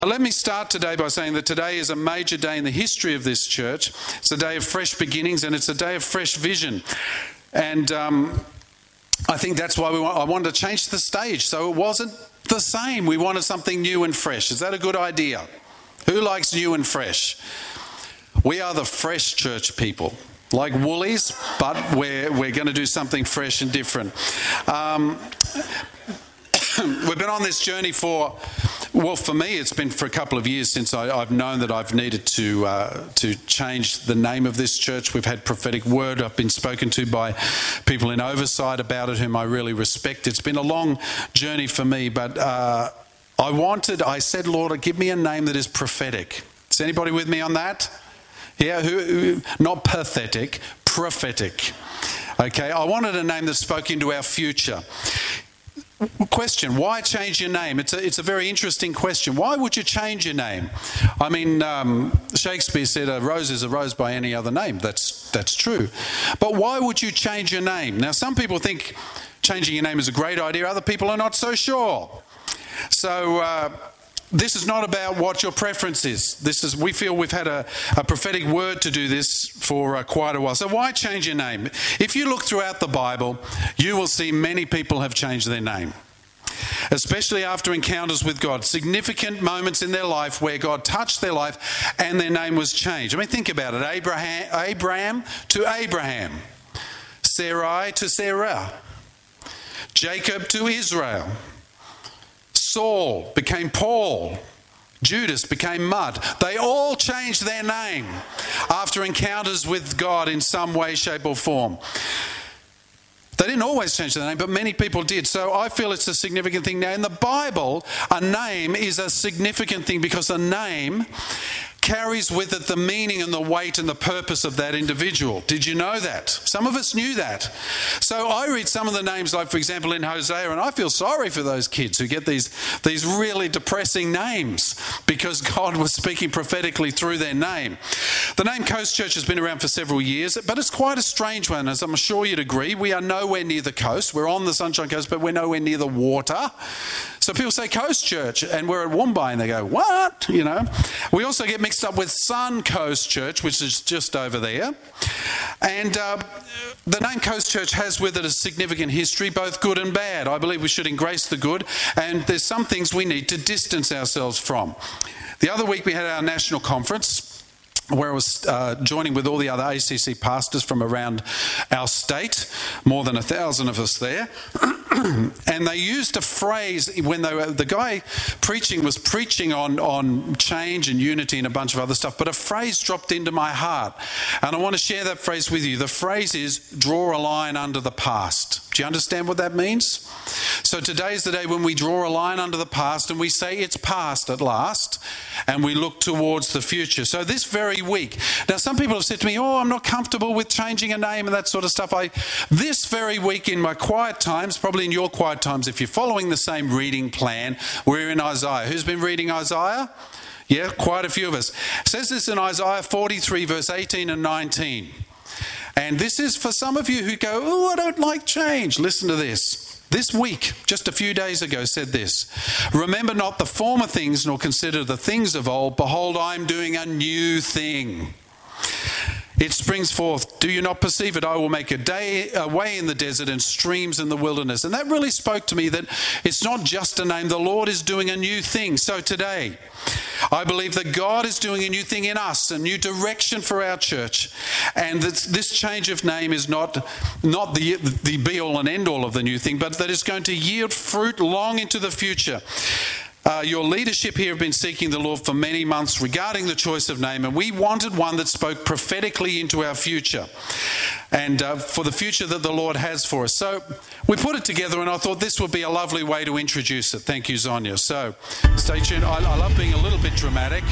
Let me start today by saying that today is a major day in the history of this church. It's a day of fresh beginnings and it's a day of fresh vision. And I think that's why I wanted to change the stage so it wasn't the same. We wanted something new and fresh. Is that a good idea? Who likes new and fresh? We are the fresh church people. Like Woolies, but we're going to do something fresh and different. We've been on this journey for me, it's been for a couple of years since I've known that I've needed to change the name of this church. We've had prophetic word. I've been spoken to by people in oversight about it, whom I really respect. It's been a long journey for me, but I said, Lord, give me a name that is prophetic. Is anybody with me on that? Yeah, who not pathetic, prophetic. Okay, I wanted a name that spoke into our future. Question, why change your name? It's a very interesting question. Why would you change your name? I mean, Shakespeare said a rose is a rose by any other name. That's true. But why would you change your name? Now, some people think changing your name is a great idea. Other people are not so sure. So this is not about what your preference is. We feel we've had a prophetic word to do this for quite a while. So why change your name? If you look throughout the Bible, you will see many people have changed their name, especially after encounters with God. Significant moments in their life where God touched their life and their name was changed. I mean, think about it. Abraham to Abraham. Sarai to Sarah. Jacob to Israel. Saul became Paul. Judas became Mud. They all changed their name after encounters with God in some way, shape or form. They didn't always change their name, but many people did. So I feel it's a significant thing. Now in the Bible, a name is a significant thing because a name carries with it the meaning and the weight and the purpose of that individual. Did you know that? Some of us knew that. So I read some of the names, like for example in Hosea, and I feel sorry for those kids who get these really depressing names because God was speaking prophetically through their name. The name Coast Church has been around for several years, but it's quite a strange one, as I'm sure you'd agree. We are nowhere near the coast. We're on the Sunshine Coast, but we're nowhere near the water. So people say Coast Church, and we're at Woombye, and they go, what? You know. We also get mixed up with Sun Coast Church, which is just over there. And the name Coast Church has with it a significant history, both good and bad. I believe we should embrace the good, and there's some things we need to distance ourselves from. The other week we had our national conference, where I was joining with all the other ACC pastors from around our state, more than 1,000 of us there. And they used a phrase when the guy preaching was preaching on change and unity and a bunch of other stuff, but a phrase dropped into my heart. And I want to share that phrase with you. The phrase is, draw a line under the past. Do you understand what that means? So today is the day when we draw a line under the past and we say it's past at last and we look towards the future. So this very week, now some people have said to me, I'm not comfortable with changing a name and that sort of stuff. This very week in my quiet times, probably in your quiet times, if you're following the same reading plan, we're in Isaiah. Who's been reading Isaiah? Yeah, quite a few of us. It says this in Isaiah 43 verse 18 and 19. And this is for some of you who go, I don't like change. Listen to this. This week, just a few days ago, said this. Remember not the former things, nor consider the things of old. Behold, I am doing a new thing. It springs forth. Do you not perceive it? I will make a way in the desert and streams in the wilderness. And that really spoke to me that it's not just a name. The Lord is doing a new thing. So today, I believe that God is doing a new thing in us, a new direction for our church. And that this change of name is not the be-all and end-all of the new thing, but that it's going to yield fruit long into the future. Your leadership here have been seeking the Lord for many months regarding the choice of name, and we wanted one that spoke prophetically into our future and for the future that the Lord has for us. So we put it together, and I thought this would be a lovely way to introduce it. Thank you, Zonia. So stay tuned. I love being a little bit dramatic.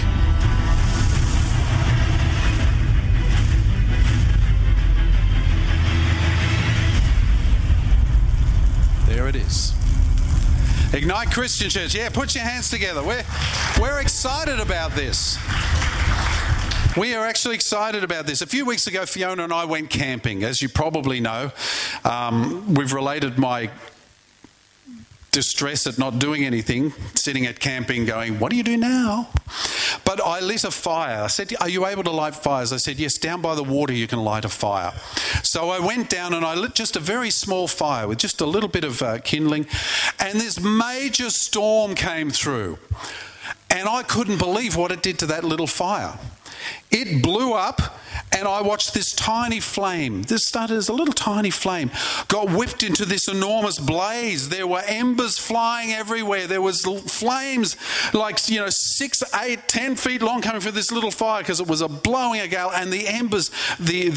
There it is. Ignite Christian Church. Yeah, put your hands together. We're excited about this. We are actually excited about this. A few weeks ago, Fiona and I went camping. As you probably know, we've related my distress at not doing anything, sitting at camping going, what do you do now? But I lit a fire. I said, are you able to light fires? I said, yes, down by the water you can light a fire. So I went down and I lit just a very small fire with just a little bit of kindling, and this major storm came through. And I couldn't believe what it did to that little fire. It blew up, and I watched this tiny flame. This started as a little tiny flame, got whipped into this enormous blaze. There were embers flying everywhere. There was flames like, 6, 8, 10 feet long coming from this little fire because it was blowing a gale. And the embers, the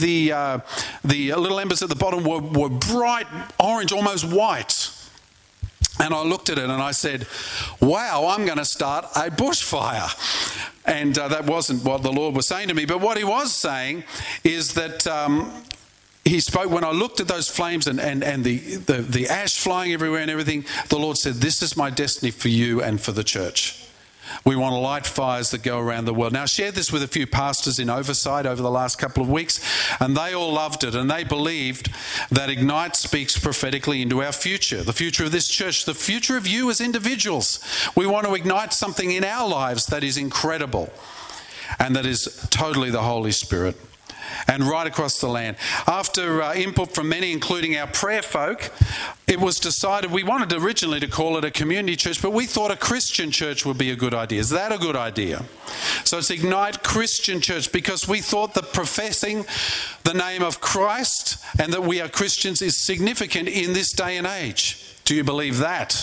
little embers at the bottom were bright orange, almost white. And I looked at it and I said, wow, I'm going to start a bushfire. And that wasn't what the Lord was saying to me. But what he was saying is that he spoke, when I looked at those flames and the ash flying everywhere and everything, the Lord said, this is my destiny for you and for the church. We want to light fires that go around the world. Now, I shared this with a few pastors in Oversight over the last couple of weeks, and they all loved it, and they believed that Ignite speaks prophetically into our future, the future of this church, the future of you as individuals. We want to ignite something in our lives that is incredible and that is totally the Holy Spirit. And right across the land. After input from many, including our prayer folk, it was decided, we wanted originally to call it a community church, but we thought a Christian church would be a good idea. Is that a good idea? So it's Ignite Christian Church, because we thought that professing the name of Christ and that we are Christians is significant in this day and age. Do you believe that?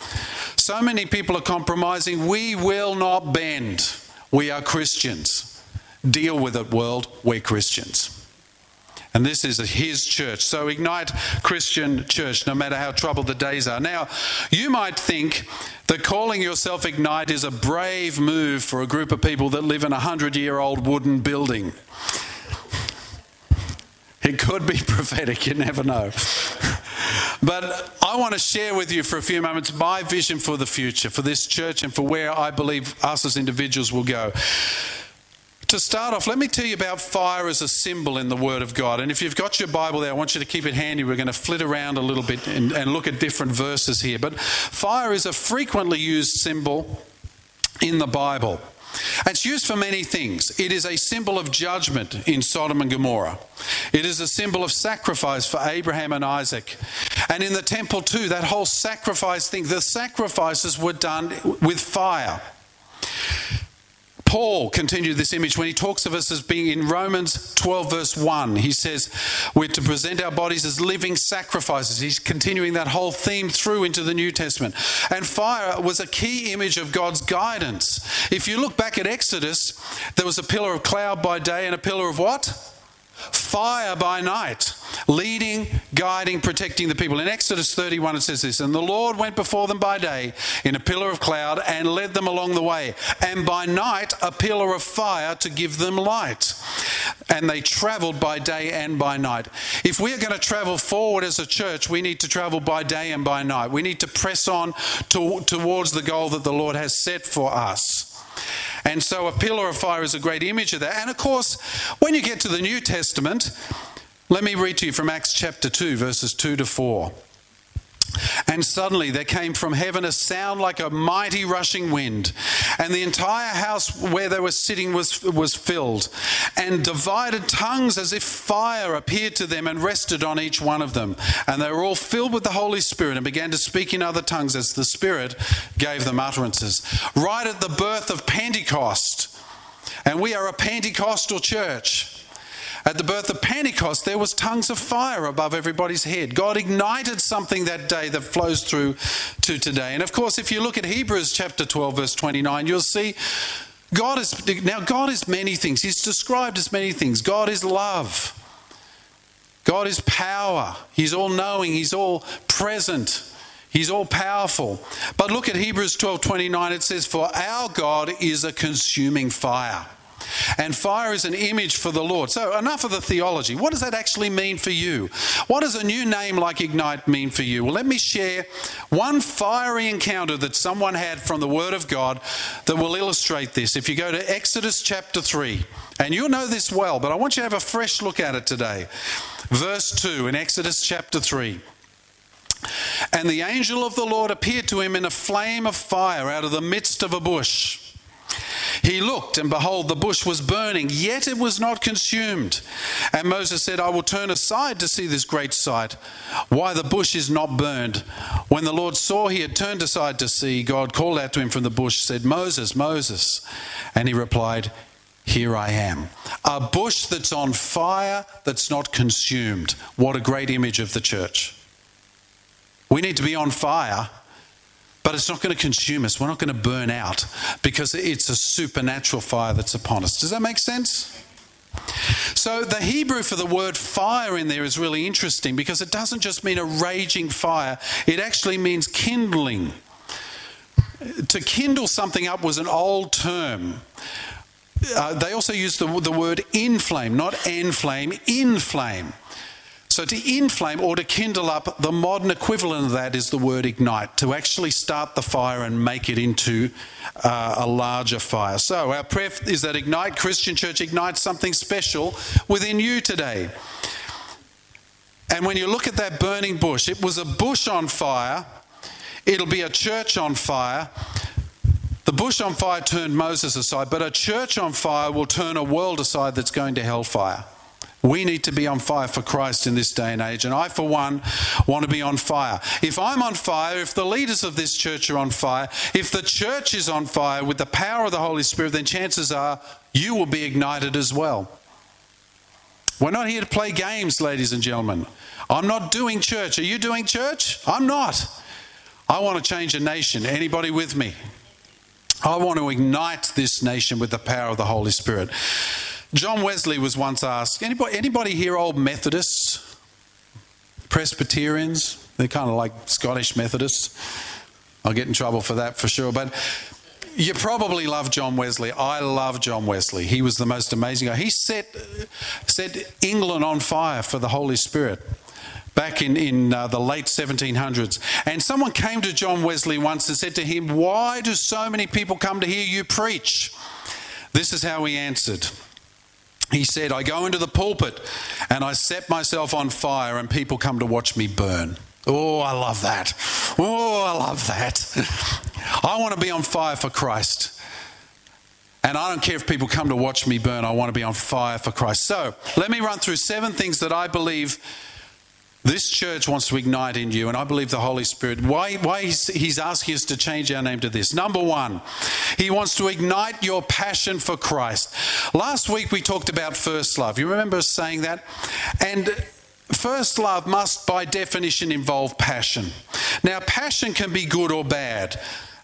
So many people are compromising. We will not bend. We are Christians. Deal with it, world. We're Christians. And this is his church. So Ignite Christian Church, no matter how troubled the days are. Now, you might think that calling yourself Ignite is a brave move for a group of people that live in a 100-year-old wooden building. It could be prophetic, you never know. But I want to share with you for a few moments my vision for the future, for this church and for where I believe us as individuals will go. To start off, let me tell you about fire as a symbol in the Word of God. And if you've got your Bible there, I want you to keep it handy. We're going to flit around a little bit and look at different verses here. But fire is a frequently used symbol in the Bible. It's used for many things. It is a symbol of judgment in Sodom and Gomorrah. It is a symbol of sacrifice for Abraham and Isaac. And in the temple too, that whole sacrifice thing, the sacrifices were done with fire. Paul continued this image when he talks of us as being in Romans 12 verse 1. He says we're to present our bodies as living sacrifices. He's continuing that whole theme through into the New Testament. And fire was a key image of God's guidance. If you look back at Exodus, there was a pillar of cloud by day and a pillar of what? Fire by night, leading, guiding, protecting the people. In Exodus 31 it says this, and the Lord went before them by day in a pillar of cloud and led them along the way, and by night a pillar of fire to give them light. And they travelled by day and by night. If we are going to travel forward as a church, we need to travel by day and by night. We need to press on towards the goal that the Lord has set for us. And so a pillar of fire is a great image of that. And of course, when you get to the New Testament, let me read to you from Acts chapter 2, verses 2 to 4. And suddenly there came from heaven a sound like a mighty rushing wind, and the entire house where they were sitting was filled, and divided tongues as if fire appeared to them and rested on each one of them. And they were all filled with the Holy Spirit and began to speak in other tongues as the Spirit gave them utterances. Right at the birth of Pentecost, and we are a Pentecostal church. At the birth of Pentecost, there was tongues of fire above everybody's head. God ignited something that day that flows through to today. And of course, if you look at Hebrews chapter 12, verse 29, you'll see God is many things. He's described as many things. God is love. God is power. He's all-knowing. He's all-present. He's all-powerful. But look at Hebrews 12:29. It says, for our God is a consuming fire. And fire is an image for the Lord. So enough of the theology. What does that actually mean for you? What does a new name like Ignite mean for you? Well, let me share one fiery encounter that someone had from the Word of God that will illustrate this. If you go to Exodus chapter 3, and you'll know this well, but I want you to have a fresh look at it today. Verse 2 in Exodus chapter 3. And the angel of the Lord appeared to him in a flame of fire out of the midst of a bush. He looked, and behold, the bush was burning, yet it was not consumed. And Moses said, I will turn aside to see this great sight, why the bush is not burned. When the Lord saw he had turned aside to see, God called out to him from the bush, said, Moses, Moses. And he replied, Here I am. A bush that's on fire, that's not consumed. What a great image of the church. We need to be on fire, but it's not going to consume us. We're not going to burn out because it's a supernatural fire that's upon us. Does that make sense? So the Hebrew for the word fire in there is really interesting because it doesn't just mean a raging fire. It actually means kindling. To kindle something up was an old term. They also used the word inflame, not enflame, inflame. So to inflame or to kindle up, the modern equivalent of that is the word ignite, to actually start the fire and make it into a larger fire. So our prayer is that Ignite Christian Church ignites something special within you today. And when you look at that burning bush, it was a bush on fire. It'll be a church on fire. The bush on fire turned Moses aside, but a church on fire will turn a world aside that's going to hellfire. We need to be on fire for Christ in this day and age, and I, for one, want to be on fire. If I'm on fire, if the leaders of this church are on fire, if the church is on fire with the power of the Holy Spirit, then chances are you will be ignited as well. We're not here to play games, ladies and gentlemen. I'm not doing church. Are you doing church? I'm not. I want to change a nation. Anybody with me? I want to ignite this nation with the power of the Holy Spirit. John Wesley was once asked, anybody here old Methodists? Presbyterians? They're kind of like Scottish Methodists. I'll get in trouble for that for sure. But you probably love John Wesley. I love John Wesley. He was the most amazing guy. He set England on fire for the Holy Spirit back in the late 1700s. And someone came to John Wesley once and said to him, why do so many people come to hear you preach? This is how he answered. He said, I go into the pulpit and I set myself on fire and people come to watch me burn. Oh, I love that. Oh, I love that. I want to be on fire for Christ. And I don't care if people come to watch me burn. I want to be on fire for Christ. So let me run through 7 things that I believe this church wants to ignite in you, and I believe the Holy Spirit, why he's asking us to change our name to this. Number 1, he wants to ignite your passion for Christ. Last week we talked about first love. You remember us saying that? And first love must, by definition, involve passion. Now, passion can be good or bad.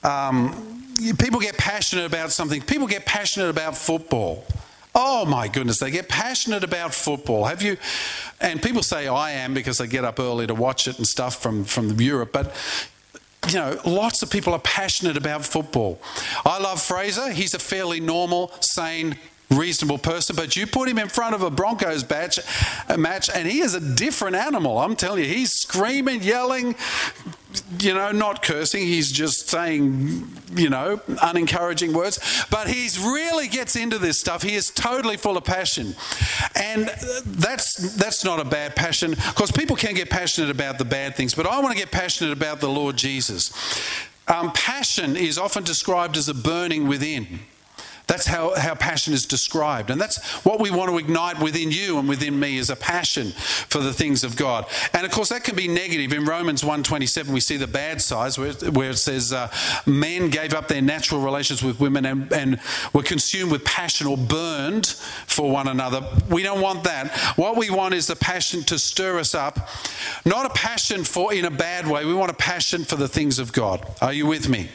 People get passionate about something. People get passionate about football. Oh my goodness, they get passionate about football. Have you? And people say I am because they get up early to watch it and stuff from Europe. But, you know, lots of people are passionate about football. I love Fraser. He's a fairly normal, sane, reasonable person. But you put him in front of a Broncos match and he is a different animal. I'm telling you, he's screaming, yelling, you know, not cursing. He's just saying, you know, unencouraging words. But he really gets into this stuff. He is totally full of passion. And that's not a bad passion. Of course, people can get passionate about the bad things, but I want to get passionate about the Lord Jesus. Passion is often described as a burning within. That's how passion is described. And that's what we want to ignite within you and within me, is a passion for the things of God. And of course, that can be negative. In Romans 1:27, we see the bad sides where it says men gave up their natural relations with women and were consumed with passion or burned for one another. We don't want that. What we want is the passion to stir us up. Not a passion for in a bad way. We want a passion for the things of God. Are you with me?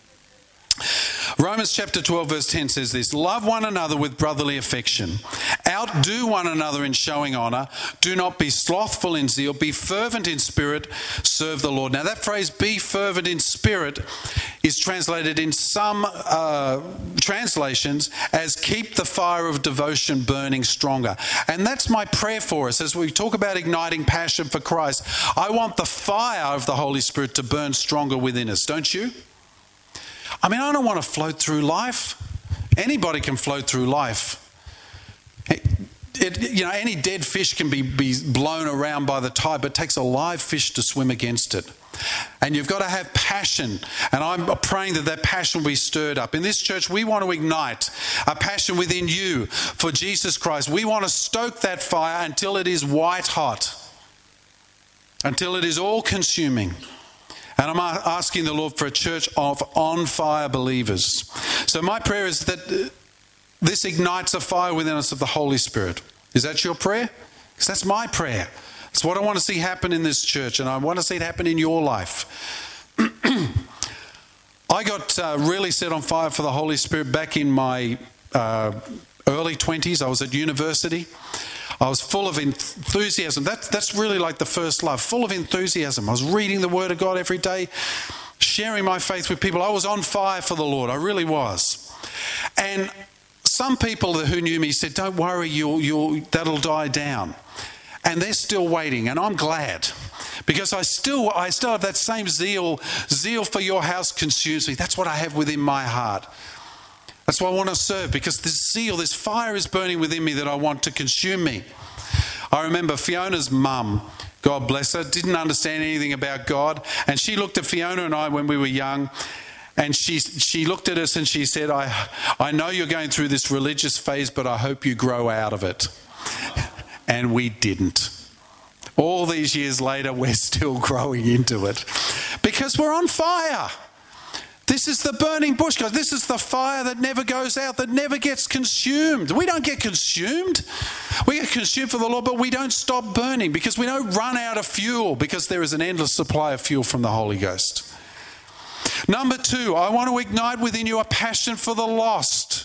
Romans chapter 12 verse 10 says this: love one another with brotherly affection. Outdo one another in showing honour. Do not be slothful in zeal. Be fervent in spirit. Serve the Lord. Now that phrase, be fervent in spirit, is translated in some translations as keep the fire of devotion burning stronger. And that's my prayer for us as we talk about igniting passion for Christ. I want the fire of the Holy Spirit to burn stronger within us, don't you? I mean, I don't want to float through life. Anybody can float through life. Any dead fish can be blown around by the tide, but it takes a live fish to swim against it. And you've got to have passion. And I'm praying that that passion will be stirred up. In this church, we want to ignite a passion within you for Jesus Christ. We want to stoke that fire until it is white hot, until it is all consuming. And I'm asking the Lord for a church of on-fire believers. So my prayer is that this ignites a fire within us of the Holy Spirit. Is that your prayer? Because that's my prayer. It's what I want to see happen in this church, and I want to see it happen in your life. I got really set on fire for the Holy Spirit back in my early 20s. I was at university. I was full of enthusiasm. That's really like the first love, full of enthusiasm. I was reading the Word of God every day, sharing my faith with people. I was on fire for the Lord. I really was. And some people who knew me said, "Don't worry, that'll die down." And they're still waiting, and I'm glad, because I still have that same zeal. Zeal for your house consumes me. That's what I have within my heart. That's why I want to serve, because this zeal, this fire is burning within me that I want to consume me. I remember Fiona's mum, God bless her, didn't understand anything about God, and she looked at Fiona and I when we were young, and she looked at us and she said, I know you're going through this religious phase, but I hope you grow out of it. And we didn't. All these years later, we're still growing into it because we're on fire. This is the burning bush, guys. This is the fire that never goes out, that never gets consumed. We don't get consumed. We get consumed for the Lord, but we don't stop burning because we don't run out of fuel, because there is an endless supply of fuel from the Holy Ghost. Number 2, I want to ignite within you a passion for the lost.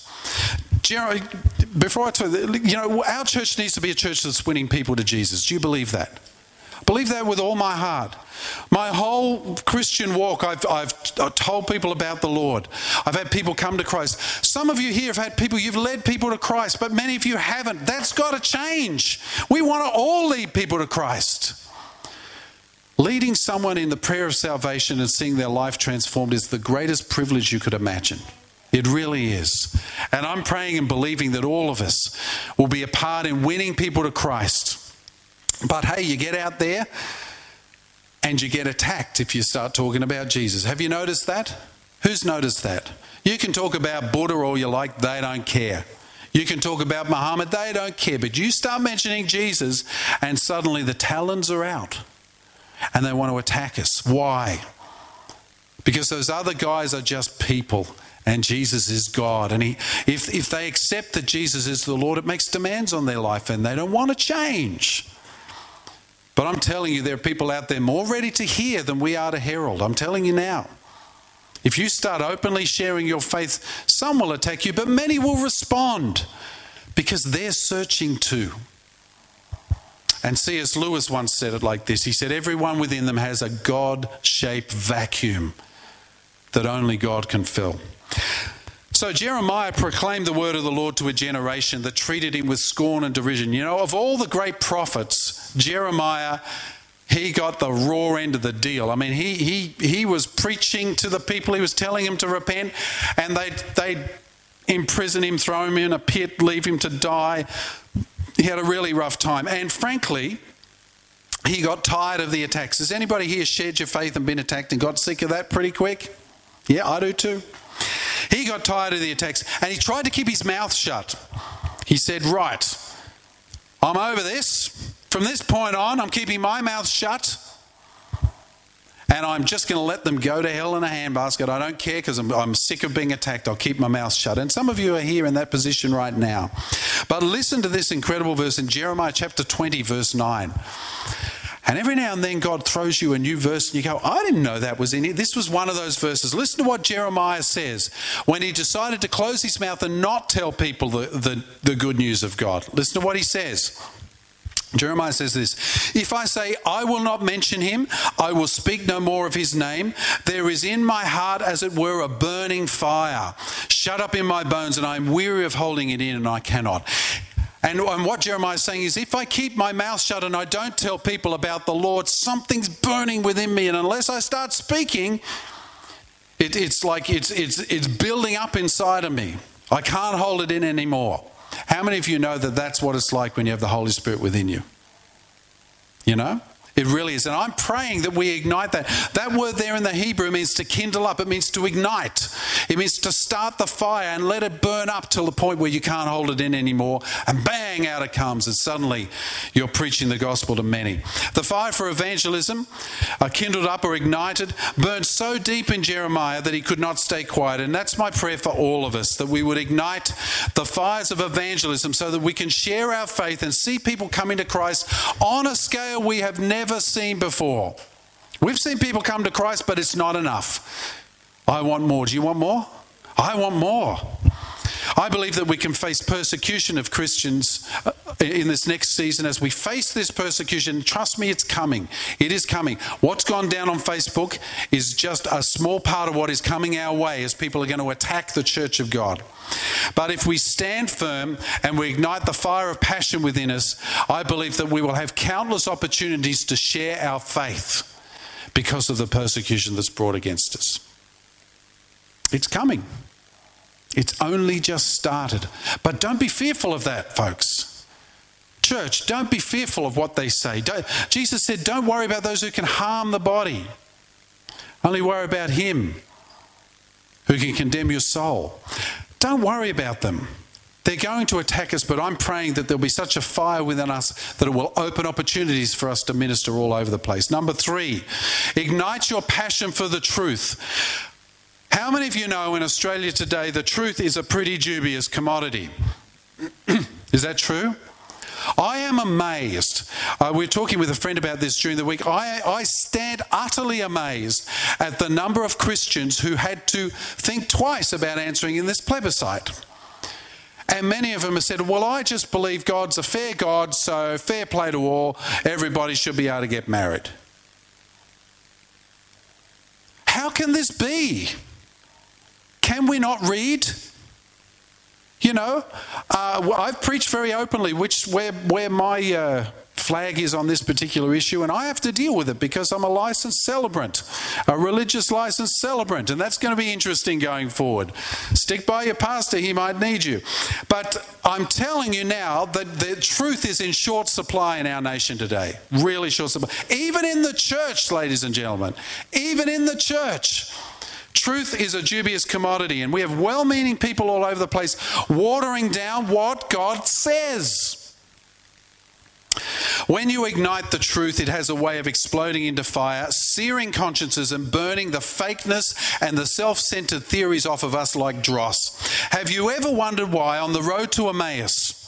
Before I tell you, our church needs to be a church that's winning people to Jesus. Do you believe that? I believe that with all my heart. My whole Christian walk, I've told people about the Lord. I've had people come to Christ. Some of you here have had people, you've led people to Christ, but many of you haven't. That's got to change. We want to all lead people to Christ. Leading someone in the prayer of salvation and seeing their life transformed is the greatest privilege you could imagine. It really is. And I'm praying and believing that all of us will be a part in winning people to Christ. But hey, you get out there and you get attacked if you start talking about Jesus. Have you noticed that? Who's noticed that? You can talk about Buddha all you like, they don't care. You can talk about Muhammad, they don't care. But you start mentioning Jesus and suddenly the talons are out and they want to attack us. Why? Because those other guys are just people. And Jesus is God. And if they accept that Jesus is the Lord, it makes demands on their life and they don't want to change. But I'm telling you, there are people out there more ready to hear than we are to herald. I'm telling you now. If you start openly sharing your faith, some will attack you, but many will respond because they're searching too. And C.S. Lewis once said it like this. He said, everyone within them has a God-shaped vacuum that only God can fill. So Jeremiah proclaimed the word of the Lord to a generation that treated him with scorn and derision. You know, of all the great prophets, Jeremiah, he got the raw end of the deal. I mean, he was preaching to the people. He was telling them to repent, and they'd imprison him, throw him in a pit, leave him to die. He had a really rough time. And frankly, he got tired of the attacks. Has anybody here shared your faith and been attacked and got sick of that pretty quick? Yeah, I do too. He got tired of the attacks and he tried to keep his mouth shut. He said, right, I'm over this. From this point on, I'm keeping my mouth shut and I'm just going to let them go to hell in a handbasket. I don't care because I'm sick of being attacked. I'll keep my mouth shut. And some of you are here in that position right now. But listen to this incredible verse in Jeremiah chapter 20, verse 9. And every now and then God throws you a new verse and you go, I didn't know that was in here. This was one of those verses. Listen to what Jeremiah says when he decided to close his mouth and not tell people the good news of God. Listen to what he says. Jeremiah says this, if I say I will not mention him, I will speak no more of his name. There is in my heart as it were a burning fire, shut up in my bones, and I am weary of holding it in and I cannot. And what Jeremiah is saying is, if I keep my mouth shut and I don't tell people about the Lord, something's burning within me. And unless I start speaking, it's like it's building up inside of me. I can't hold it in anymore. How many of you know that that's what it's like when you have the Holy Spirit within you? You know? It really is. And I'm praying that we ignite that. That word there in the Hebrew means to kindle up. It means to ignite. It means to start the fire and let it burn up till the point where you can't hold it in anymore. And bang, out it comes. And suddenly you're preaching the gospel to many. The fire for evangelism, kindled up or ignited, burned so deep in Jeremiah that he could not stay quiet. And that's my prayer for all of us, that we would ignite the fires of evangelism so that we can share our faith and see people coming to Christ on a scale we have never seen before. We've seen people come to Christ, but it's not enough. I want more. Do you want more? I want more. I believe that we can face persecution of Christians in this next season. As we face this persecution, trust me, it's coming. It is coming. What's gone down on Facebook is just a small part of what is coming our way as people are going to attack the church of God. But if we stand firm and we ignite the fire of passion within us, I believe that we will have countless opportunities to share our faith because of the persecution that's brought against us. It's coming. It's only just started. But don't be fearful of that, folks. Church, don't be fearful of what they say. Jesus said, don't worry about those who can harm the body. Only worry about him who can condemn your soul. Don't worry about them. They're going to attack us, but I'm praying that there'll be such a fire within us that it will open opportunities for us to minister all over the place. Number 3, ignite your passion for the truth. How many of you know in Australia today the truth is a pretty dubious commodity? Is that true? I am amazed. We were talking with a friend about this during the week. I stand utterly amazed at the number of Christians who had to think twice about answering in this plebiscite. And many of them have said, well, I just believe God's a fair God, so fair play to all. Everybody should be able to get married. How can this be? Can we not read? You know, I've preached very openly where my flag is on this particular issue, and I have to deal with it because I'm a licensed celebrant, a religious licensed celebrant, and that's going to be interesting going forward. Stick by your pastor, he might need you. But I'm telling you now that the truth is in short supply in our nation today, really short supply. Even in the church, ladies and gentlemen, even in the church. Truth is a dubious commodity, and we have well-meaning people all over the place watering down what God says. When you ignite the truth, it has a way of exploding into fire, searing consciences and burning the fakeness and the self-centered theories off of us like dross. Have you ever wondered why on the road to Emmaus,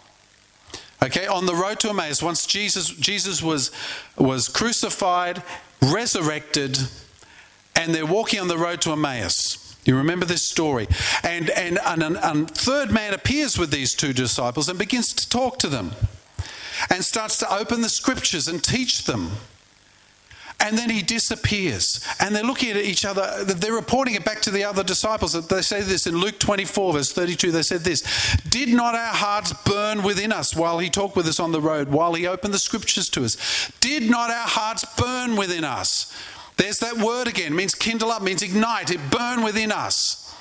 on the road to Emmaus, once Jesus was crucified, resurrected, and they're walking on the road to Emmaus. You remember this story. And a third man appears with these 2 disciples and begins to talk to them and starts to open the scriptures and teach them. And then he disappears. And they're looking at each other. They're reporting it back to the other disciples. They say this in Luke 24, verse 32. They said this, "Did not our hearts burn within us while he talked with us on the road, while he opened the scriptures to us? Did not our hearts burn within us?" There's that word again. It means kindle up, means ignite. It burned within us.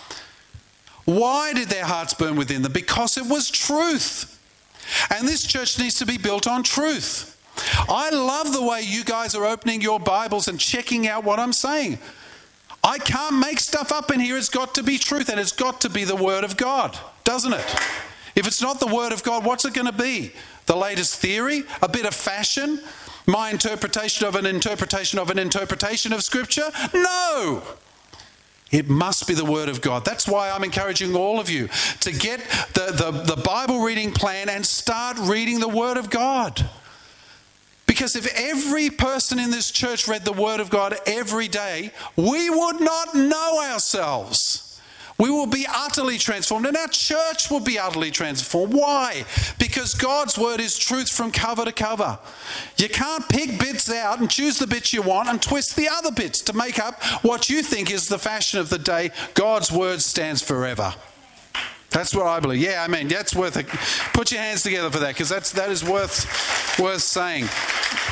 Why did their hearts burn within them? Because it was truth. And this church needs to be built on truth. I love the way you guys are opening your Bibles and checking out what I'm saying. I can't make stuff up in here. It's got to be truth, and it's got to be the Word of God, doesn't it? If it's not the Word of God, what's it going to be? The latest theory? A bit of fashion? My interpretation of an interpretation of an interpretation of Scripture? No! It must be the Word of God. That's why I'm encouraging all of you to get the Bible reading plan and start reading the Word of God. Because if every person in this church read the Word of God every day, we would not know ourselves. We will be utterly transformed, and our church will be utterly transformed. Why? Because God's Word is truth from cover to cover. You can't pick bits out and choose the bits you want and twist the other bits to make up what you think is the fashion of the day. God's Word stands forever. That's what I believe. Yeah, amen. That's worth it. Put your hands together for that, because that is worth saying.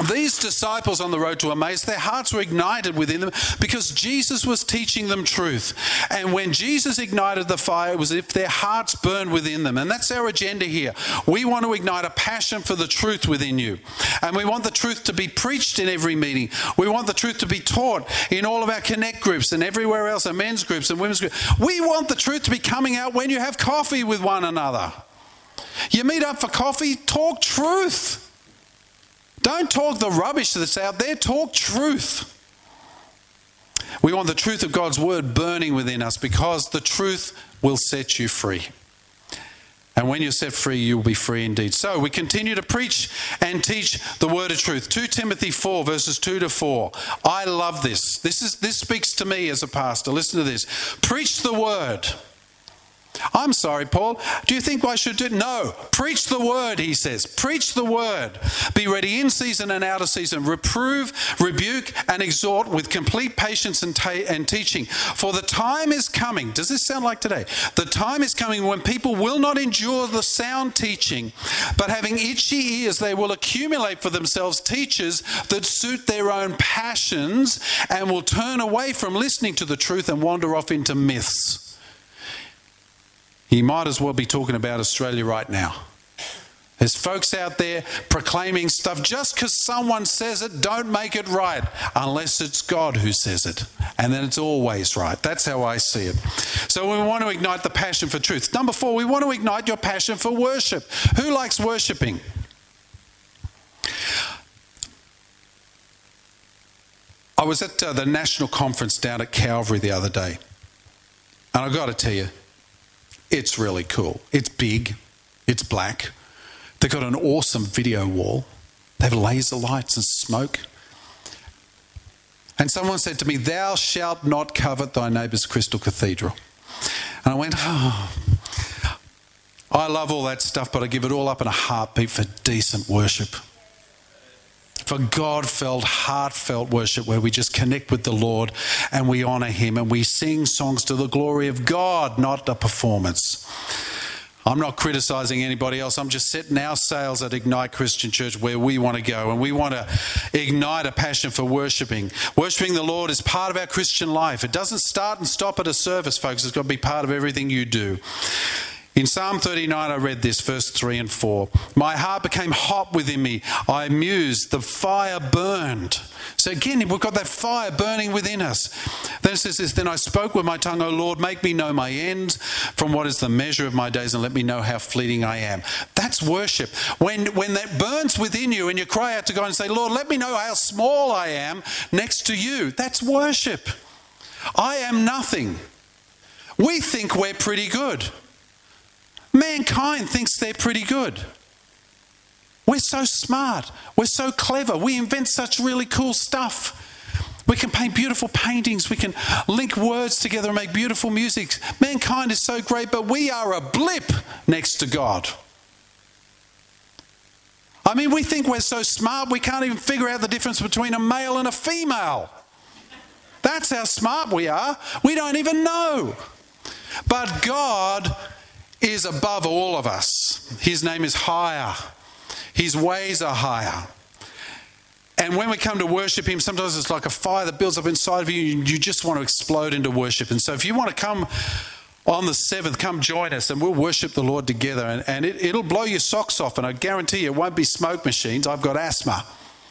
These disciples on the road to Emmaus, their hearts were ignited within them because Jesus was teaching them truth. And when Jesus ignited the fire, it was as if their hearts burned within them. And that's our agenda here. We want to ignite a passion for the truth within you. And we want the truth to be preached in every meeting. We want the truth to be taught in all of our connect groups and everywhere else, and men's groups and women's groups. We want the truth to be coming out when you have coffee with one another. You meet up for coffee, talk truth. Don't talk the rubbish that's out there, talk truth. We want the truth of God's word burning within us because the truth will set you free. And when you're set free, you'll be free indeed. So we continue to preach and teach the word of truth. 2 Timothy 4 verses 2 to 4. I love this. This speaks to me as a pastor. Listen to this. Preach the word. I'm sorry, Paul. Do you think I should do it? No. Preach the word, he says. Preach the word. Be ready in season and out of season. Reprove, rebuke, and exhort with complete patience and teaching. For the time is coming. Does this sound like today? The time is coming when people will not endure the sound teaching, but having itchy ears, they will accumulate for themselves teachers that suit their own passions and will turn away from listening to the truth and wander off into myths. He might as well be talking about Australia right now. There's folks out there proclaiming stuff. Just because someone says it, don't make it right, unless it's God who says it. And then it's always right. That's how I see it. So we want to ignite the passion for truth. Number 4, we want to ignite your passion for worship. Who likes worshipping? I was at the national conference down at Calvary the other day. And I've got to tell you, it's really cool. It's big. It's black. They've got an awesome video wall. They have laser lights and smoke. And someone said to me, "Thou shalt not covet thy neighbour's crystal cathedral." And I went, I love all that stuff, but I give it all up in a heartbeat for decent worship. For God-felt, heartfelt worship where we just connect with the Lord and we honour him and we sing songs to the glory of God, not a performance. I'm not criticising anybody else. I'm just setting our sails at Ignite Christian Church where we want to go, and we want to ignite a passion for worshipping. Worshipping the Lord is part of our Christian life. It doesn't start and stop at a service, folks. It's got to be part of everything you do. In Psalm 39, I read this, verse 3 and 4. My heart became hot within me. I mused. The fire burned. So again, we've got that fire burning within us. Then it says this, then I spoke with my tongue, O Lord, make me know my end, from what is the measure of my days, and let me know how fleeting I am. That's worship. When that burns within you and you cry out to God and say, Lord, let me know how small I am next to you. That's worship. I am nothing. We think we're pretty good. Mankind thinks they're pretty good. We're so smart. We're so clever. We invent such really cool stuff. We can paint beautiful paintings. We can link words together and make beautiful music. Mankind is so great, but we are a blip next to God. I mean, we think we're so smart we can't even figure out the difference between a male and a female. That's how smart we are. We don't even know. But God is above all of us. His name is higher. His ways are higher. And when we come to worship him, sometimes it's like a fire that builds up inside of you and you just want to explode into worship. And so if you want to come on the 7th, come join us and we'll worship the Lord together. And it'll blow your socks off, and I guarantee you it won't be smoke machines. I've got asthma.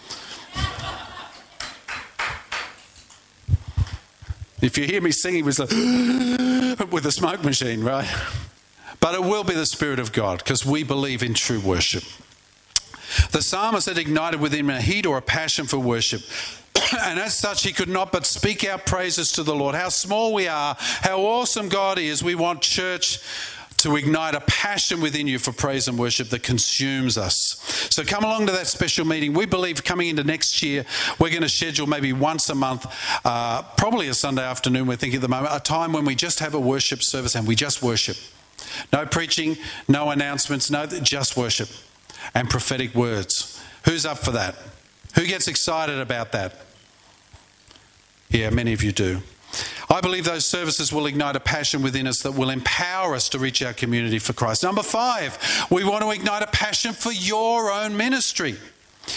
If you hear me singing with a smoke machine, right? But it will be the Spirit of God because we believe in true worship. The psalmist had ignited within him a heat or a passion for worship. And as such, he could not but speak out praises to the Lord. How small we are, how awesome God is. We want church to ignite a passion within you for praise and worship that consumes us. So come along to that special meeting. We believe coming into next year, we're going to schedule maybe once a month, probably a Sunday afternoon, we're thinking at the moment, a time when we just have a worship service and we just worship. No preaching, no announcements, just worship and prophetic words. Who's up for that? Who gets excited about that? Yeah, many of you do. I believe those services will ignite a passion within us that will empower us to reach our community for Christ. Number 5, we want to ignite a passion for your own ministry.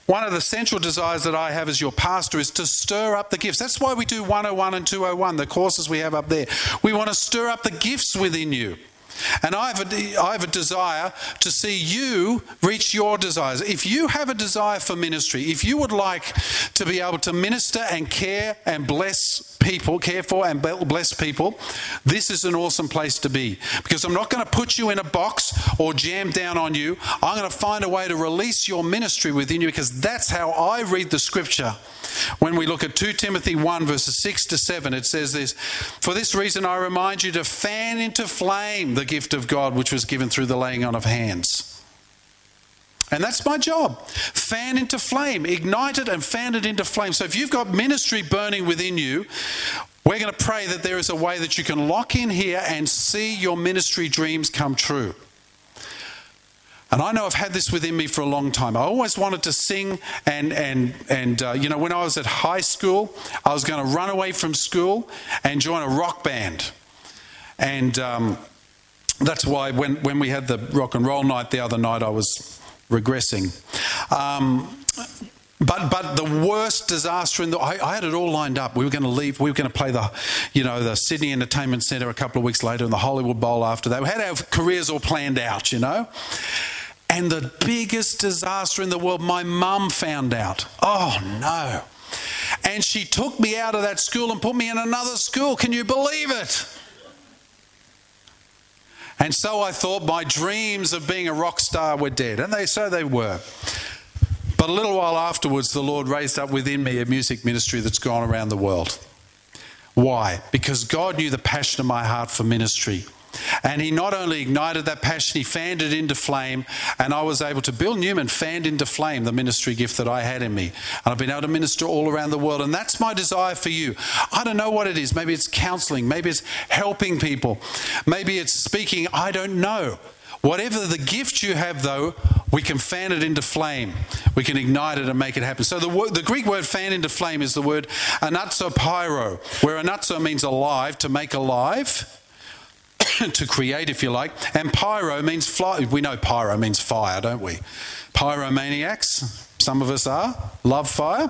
One of the central desires that I have as your pastor is to stir up the gifts. That's why we do 101 and 201, the courses we have up there. We want to stir up the gifts within you. And I have a desire to see you reach your desires. If you have a desire for ministry, if you would like to be able to minister and care and bless people, care for and bless people, this is an awesome place to be. Because I'm not going to put you in a box or jam down on you. I'm going to find a way to release your ministry within you, because that's how I read the scripture. When we look at 2 Timothy 1 verses 6 to 7, it says this: "For this reason I remind you to fan into flame the gift of God which was given through the laying on of hands." And that's my job. Fan into flame. Ignite it and fan it into flame. So if you've got ministry burning within you, we're going to pray that there is a way that you can lock in here and see your ministry dreams come true. And I know I've had this within me for a long time. I always wanted to sing, and when I was at high school, I was going to run away from school and join a rock band. And that's why when we had the rock and roll night the other night, I was regressing. But the worst disaster I had it all lined up. We were going to leave. We were going to play the Sydney Entertainment Centre a couple of weeks later, and the Hollywood Bowl after that. We had our careers all planned out, And the biggest disaster in the world, my mum found out. Oh no. And she took me out of that school and put me in another school. Can you believe it? And so I thought my dreams of being a rock star were dead. And so they were. But a little while afterwards, the Lord raised up within me a music ministry that's gone around the world. Why? Because God knew the passion of my heart for ministry. And he not only ignited that passion, he fanned it into flame. And I was able to, Bill Newman fanned into flame the ministry gift that I had in me. And I've been able to minister all around the world. And that's my desire for you. I don't know what it is. Maybe it's counseling. Maybe it's helping people. Maybe it's speaking. I don't know. Whatever the gift you have, though, we can fan it into flame. We can ignite it and make it happen. So the Greek word fan into flame is the word anatsopyro, where anatso means alive, to make alive, to create, if you like. And pyro means fly. We know pyro means fire, don't we? Pyromaniacs, some of us are, love fire.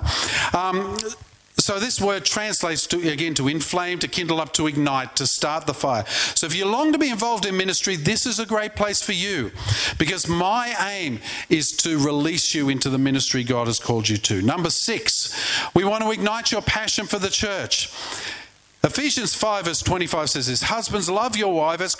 So this word translates to inflame, to kindle up, to ignite, to start the fire. So if you long to be involved in ministry, this is a great place for you, because my aim is to release you into the ministry God has called you to. Number 6, we want to ignite your passion for the church. Ephesians 5 verse 25 says this: "Husbands, love your wives as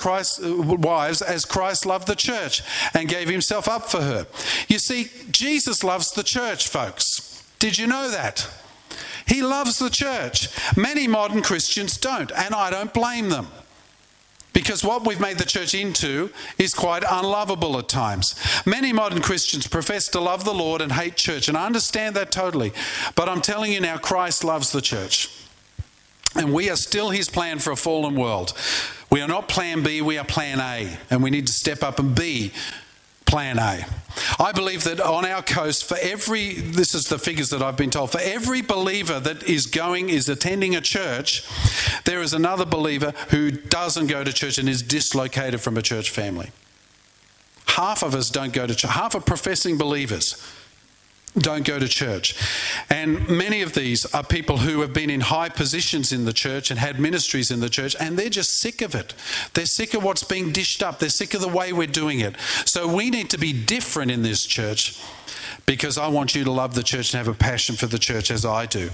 Christ loved the church and gave himself up for her." You see, Jesus loves the church, folks. Did you know that? He loves the church. Many modern Christians don't, and I don't blame them. Because what we've made the church into is quite unlovable at times. Many modern Christians profess to love the Lord and hate church, and I understand that totally. But I'm telling you now, Christ loves the church. And we are still his plan for a fallen world. We are not plan B, we are plan A. And we need to step up and be plan A. I believe that on our coast, this is the figures that I've been told, for every believer that is attending a church, there is another believer who doesn't go to church and is dislocated from a church family. Half of us don't go to church. Half of professing believers don't go to church. And many of these are people who have been in high positions in the church and had ministries in the church, and they're just sick of it. They're sick of what's being dished up. They're sick of the way we're doing it. So we need to be different in this church, because I want you to love the church and have a passion for the church as I do.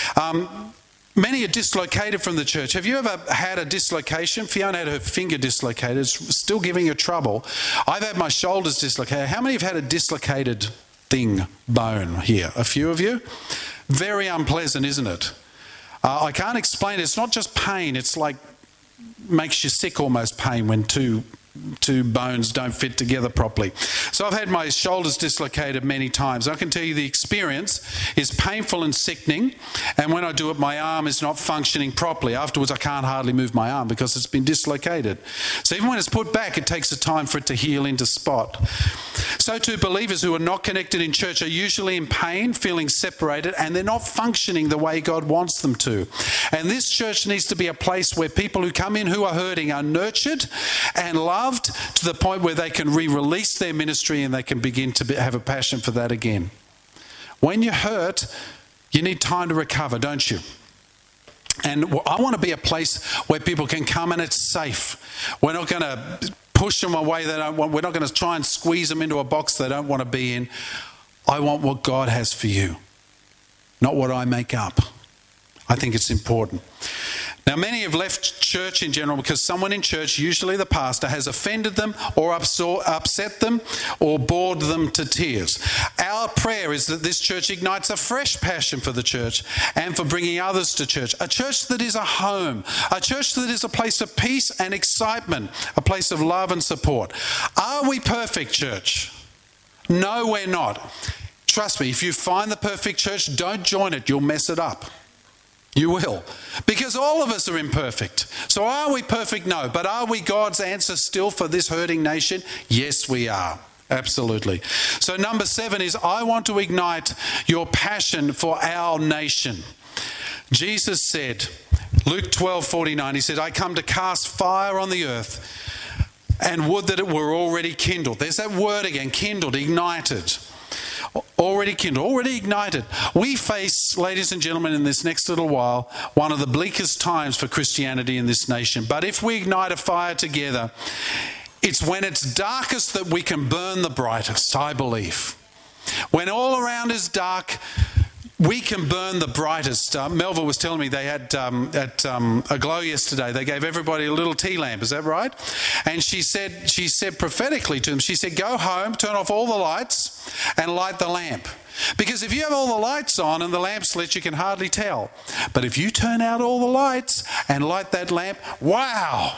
Many are dislocated from the church. Have you ever had a dislocation? Fiona had her finger dislocated. It's still giving her trouble. I've had my shoulders dislocated. How many have had a dislocated bone here? A few of you? Very unpleasant, isn't it? I can't explain it. It's not just pain. It's like makes you sick almost, pain when two bones don't fit together properly. So I've had my shoulders dislocated many times. I can tell you the experience is painful and sickening, and when I do it, my arm is not functioning properly. Afterwards, I can't hardly move my arm because it's been dislocated. So even when it's put back, it takes a time for it to heal into spot. So too, believers who are not connected in church are usually in pain, feeling separated, and they're not functioning the way God wants them to. And this church needs to be a place where people who come in who are hurting are nurtured and loved to the point where they can re-release their ministry and they can begin to have a passion for that again. When you're hurt, you need time to recover, don't you? And I want to be a place where people can come and it's safe. We're not going to push them away they don't want. We're not going to try and squeeze them into a box they don't want to be in. I want what God has for you, not what I make up. I think it's important. Now, many have left church in general because someone in church, usually the pastor, has offended them or upset them or bored them to tears. Our prayer is that this church ignites a fresh passion for the church and for bringing others to church. A church that is a home, a church that is a place of peace and excitement, a place of love and support. Are we perfect, church? No, we're not. Trust me, if you find the perfect church, don't join it. You'll mess it up. You will. Because all of us are imperfect. So are we perfect? No. But are we God's answer still for this hurting nation? Yes, we are. Absolutely. So number 7 is, I want to ignite your passion for our nation. Jesus said, Luke 12:49, he said, I come to cast fire on the earth, and would that it were already kindled. There's that word again, kindled, ignited. Already kindled, already ignited. We face, ladies and gentlemen, in this next little while, one of the bleakest times for Christianity in this nation. But if we ignite a fire together, it's when it's darkest that we can burn the brightest, I believe. When all around is dark, we can burn the brightest. Melva was telling me they had at Aglow yesterday, they gave everybody a little tea lamp. Is that right? And she said prophetically to them, she said, go home, turn off all the lights and light the lamp. Because if you have all the lights on and the lamp's lit, you can hardly tell. But if you turn out all the lights and light that lamp, wow,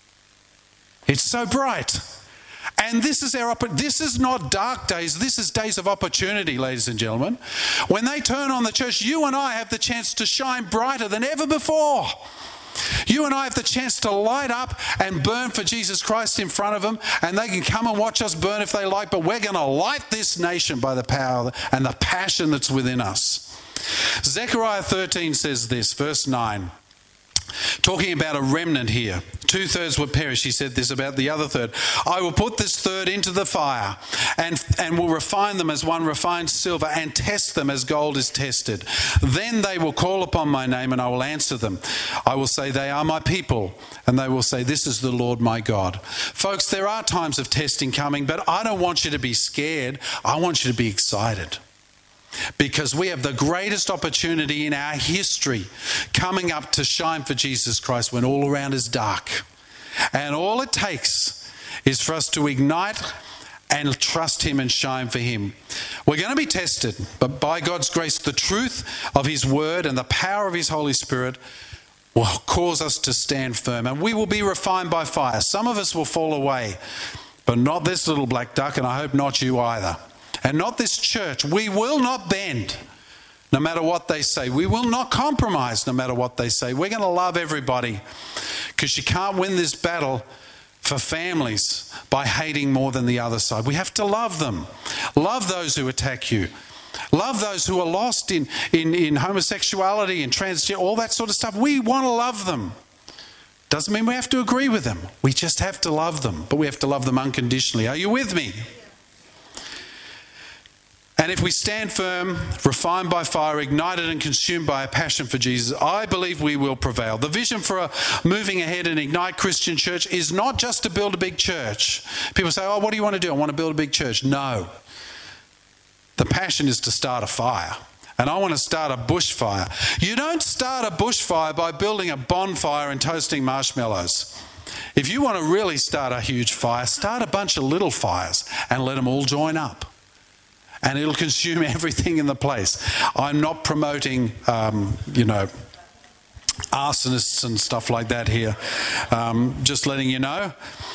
it's so bright. And this is not dark days. This is days of opportunity, ladies and gentlemen. When they turn on the church, you and I have the chance to shine brighter than ever before. You and I have the chance to light up and burn for Jesus Christ in front of them, and they can come and watch us burn if they like, but we're going to light this nation by the power and the passion that's within us. Zechariah 13 says this, verse 9. Talking about a remnant here. 2/3 would perish. He said this about the other third. I will put this third into the fire and will refine them as one refines silver and test them as gold is tested. Then they will call upon my name and I will answer them. I will say they are my people, and they will say this is the Lord my God. Folks, there are times of testing coming, but I don't want you to be scared. I want you to be excited. Because we have the greatest opportunity in our history coming up to shine for Jesus Christ when all around is dark. And all it takes is for us to ignite and trust Him and shine for Him. We're going to be tested, but by God's grace, the truth of His Word and the power of His Holy Spirit will cause us to stand firm. And we will be refined by fire. Some of us will fall away, but not this little black duck, and I hope not you either. And not this church. We will not bend no matter what they say. We will not compromise no matter what they say. We're going to love everybody, because you can't win this battle for families by hating more than the other side. We have to love them. Love those who attack you. Love those who are lost in homosexuality and transgender, all that sort of stuff. We want to love them. Doesn't mean we have to agree with them. We just have to love them, but we have to love them unconditionally. Are you with me? And if we stand firm, refined by fire, ignited and consumed by a passion for Jesus, I believe we will prevail. The vision for a moving ahead and Ignite Christian Church is not just to build a big church. People say, oh, what do you want to do? I want to build a big church. No. The passion is to start a fire. And I want to start a bushfire. You don't start a bushfire by building a bonfire and toasting marshmallows. If you want to really start a huge fire, start a bunch of little fires and let them all join up. And it'll consume everything in the place. I'm not promoting, arsonists and stuff like that here. Just letting you know.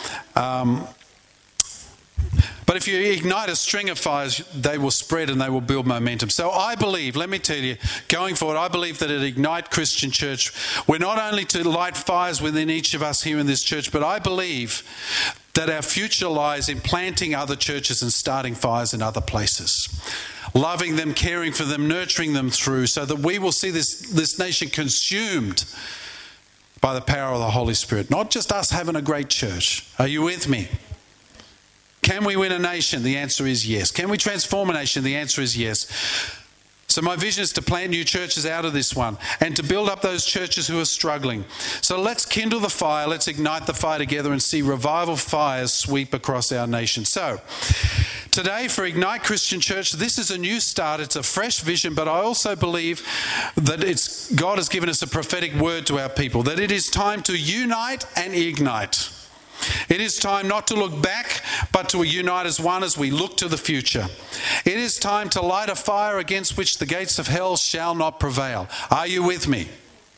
But if you ignite a string of fires, they will spread and they will build momentum. So I believe, let me tell you, going forward, I believe that at Ignite Christian Church, we're not only to light fires within each of us here in this church, but I believe that our future lies in planting other churches and starting fires in other places. Loving them, caring for them, nurturing them through, so that we will see this nation consumed by the power of the Holy Spirit. Not just us having a great church. Are you with me? Can we win a nation? The answer is yes. Can we transform a nation? The answer is yes. So my vision is to plant new churches out of this one and to build up those churches who are struggling. So let's kindle the fire, let's ignite the fire together and see revival fires sweep across our nation. So today for Ignite Christian Church, this is a new start. It's a fresh vision, but I also believe that God has given us a prophetic word to our people, that it is time to unite and ignite. It is time not to look back, but to unite as one as we look to the future. It is time to light a fire against which the gates of hell shall not prevail. Are you with me?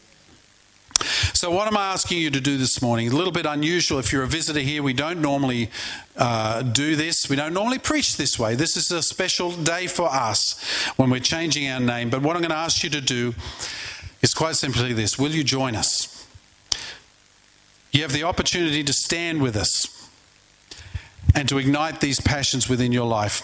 So what am I asking you to do this morning? A little bit unusual. If you're a visitor here, we don't normally do this. We don't normally preach this way. This is a special day for us when we're changing our name. But what I'm going to ask you to do is quite simply this. Will you join us? You have the opportunity to stand with us and to ignite these passions within your life.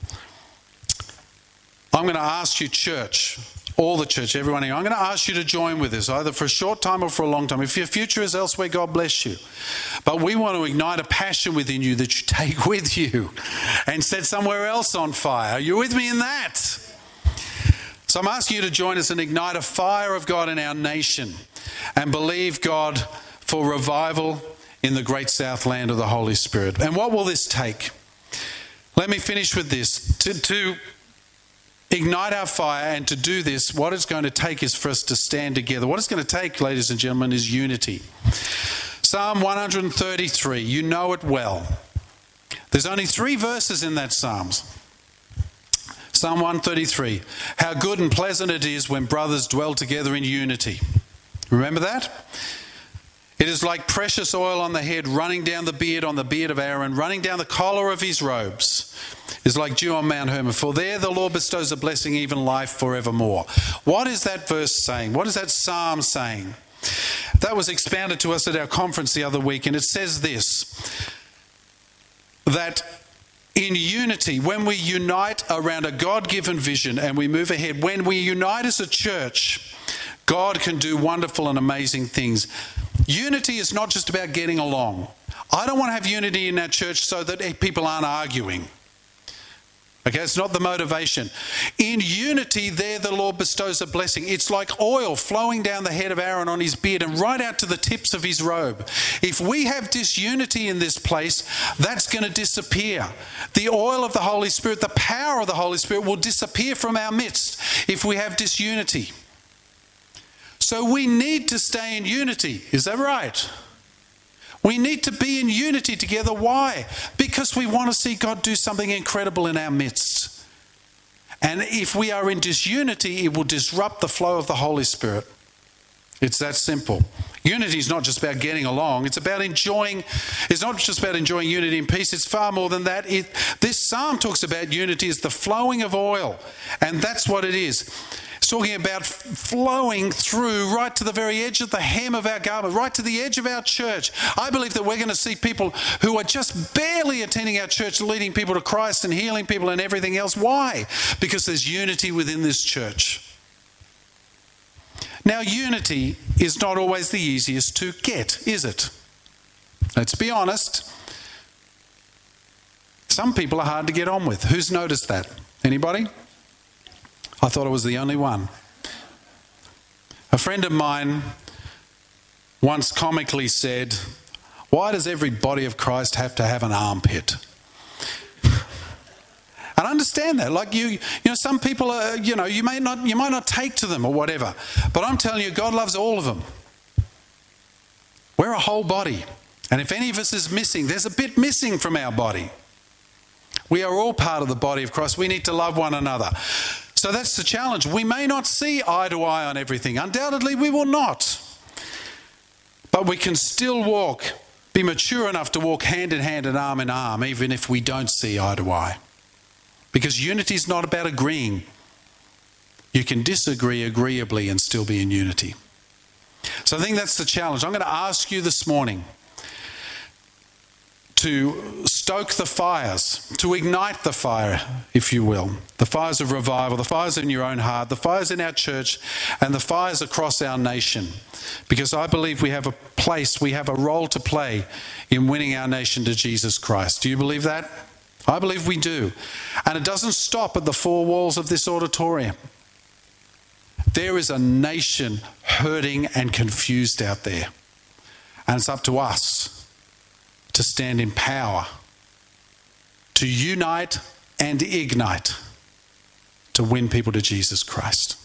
I'm going to ask you, church, all the church, everyone here, I'm going to ask you to join with us, either for a short time or for a long time. If your future is elsewhere, God bless you. But we want to ignite a passion within you that you take with you and set somewhere else on fire. Are you with me in that? So I'm asking you to join us and ignite a fire of God in our nation and believe God for revival in the great south land of the Holy Spirit. And what will this take? Let me finish with this. To ignite our fire and to do this, what it's going to take is for us to stand together. What it's going to take, ladies and gentlemen, is unity. Psalm 133, you know it well. There's only 3 verses in that Psalms. Psalm 133, how good and pleasant it is when brothers dwell together in unity. Remember that? It is like precious oil on the head, running down the beard on the beard of Aaron, running down the collar of his robes. Is like dew on Mount Hermon. For there the Lord bestows a blessing, even life forevermore. What is that verse saying? What is that psalm saying? That was expounded to us at our conference the other week, and it says this, that in unity, when we unite around a God-given vision and we move ahead, when we unite as a church, God can do wonderful and amazing things. Unity is not just about getting along. I don't want to have unity in our church so that people aren't arguing. Okay, it's not the motivation. In unity, there the Lord bestows a blessing. It's like oil flowing down the head of Aaron on his beard and right out to the tips of his robe. If we have disunity in this place, that's going to disappear. The oil of the Holy Spirit, the power of the Holy Spirit will disappear from our midst if we have disunity. So we need to stay in unity. Is that right? We need to be in unity together. Why? Because we want to see God do something incredible in our midst. And if we are in disunity, it will disrupt the flow of the Holy Spirit. It's that simple. Unity is not just about getting along. It's about enjoying. It's not just about enjoying unity and peace. It's far more than that. This psalm talks about unity as the flowing of oil. And that's what it is. It's talking about flowing through right to the very edge of the hem of our garment, right to the edge of our church. I believe that we're going to see people who are just barely attending our church, leading people to Christ and healing people and everything else. Why? Because there's unity within this church. Now, unity is not always the easiest to get, is it? Let's be honest. Some people are hard to get on with. Who's noticed that? Anybody? I thought I was the only one. A friend of mine once comically said, "Why does every body of Christ have to have an armpit?" And I understand that. Like you know, some people are, you might not take to them or whatever. But I'm telling you, God loves all of them. We're a whole body. And if any of us is missing, there's a bit missing from our body. We are all part of the body of Christ. We need to love one another. So that's the challenge. We may not see eye to eye on everything. Undoubtedly, we will not. But we can still be mature enough to walk hand in hand and arm in arm, even if we don't see eye to eye. Because unity is not about agreeing. You can disagree agreeably and still be in unity. So I think that's the challenge. I'm going to ask you this morning to stoke the fires, to ignite the fire, if you will. The fires of revival, the fires in your own heart, the fires in our church, and the fires across our nation. Because I believe we have a role to play in winning our nation to Jesus Christ. Do you believe that? I believe we do. And it doesn't stop at the 4 walls of this auditorium. There is a nation hurting and confused out there. And it's up to us to stand in power, to unite and ignite, to win people to Jesus Christ.